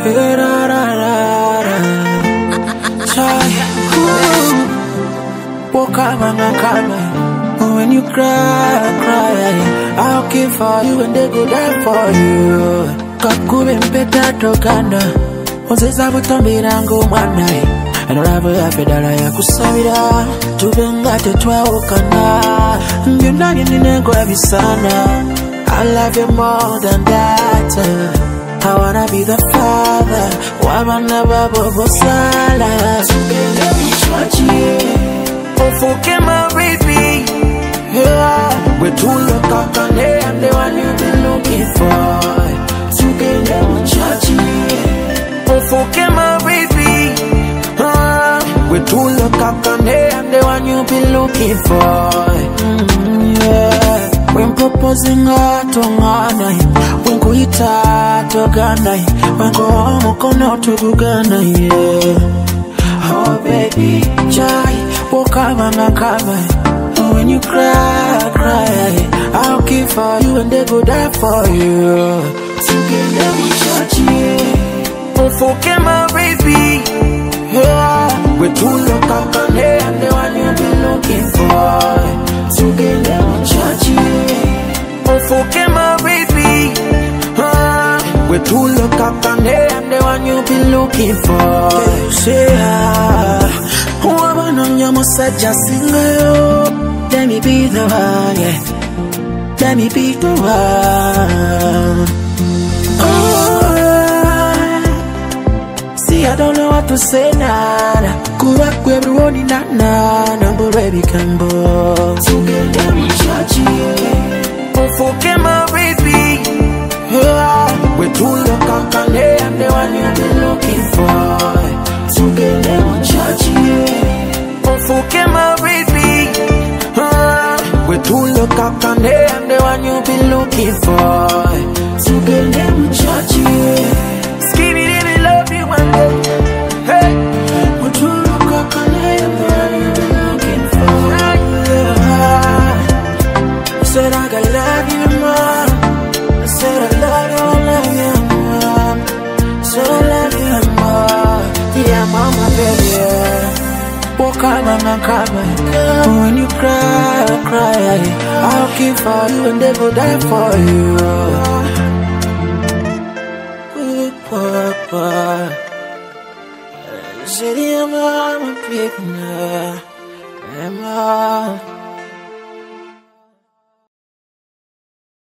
Hey, ra, ra, ra, ra. Chai, walk up and come. When you cry, cry, I'll keep for you and they go die for you. Kakube mpeta tokana Ozeza butambirango mwanai Enolabo ya fedala ya kusabira Tubenga tetwa okana Mbionani ninengo ya bisana I love you more than that I wanna be the father Wabana babo bosala Sukende mchwachi Ofuke my baby Yeah We're too look kakane I'm the one you've been looking for Together with Chachi Ofuke my baby We're too look up on there I'm the one you be looking for Yeah When proposing to ngana When kuita to gana When go home kono to gugana Yeah Oh baby Chai Wakama na kama When you cry, cry I'll keep for you and they go die for you Together we touch you Ofuke my baby Yeah We're too look up on there I'm the one you've been looking for Together we touch you Ofuke my baby Yeah We're too look up on there I'm the one you've been looking for Say Wabano nyamusaja singayo Let me be the one, yeah Let me be the one See, I don't know what to say now. Kuwa everyone na Nambo baby kambo Together we touch it Ofuke my baby Yeah We're too look up and I'm the one you've been looking for Together we touch it Ofuke my baby Yeah We're too look up and I'm the one you've been looking for Together we touch it Skinny didn't love you one day. Hey, would you look up and I'm the one you've been looking for? I said I gotta love you more. I said I love you more. So I love you more. Yeah, mama, baby. Walk up and come. When you cry, cry. I'll keep for you and they go die for you. Papa, I'm a baby now.